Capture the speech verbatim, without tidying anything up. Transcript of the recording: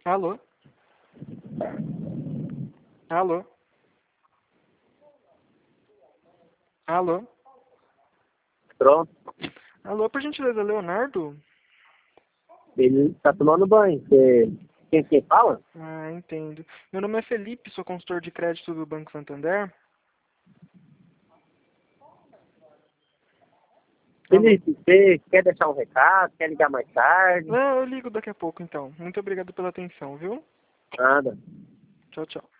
Alô? Alô? Alô? Pronto. Alô, por gentileza, Leonardo? Ele tá tomando banho. Você... Quem que fala? Ah, entendo. Meu nome é Felipe, sou consultor de crédito do Banco Santander. Alô? Felipe, você quer deixar um recado? Quer ligar mais tarde? Não, eu ligo daqui a pouco então. Muito obrigado pela atenção, viu? Nada. Tchau, tchau.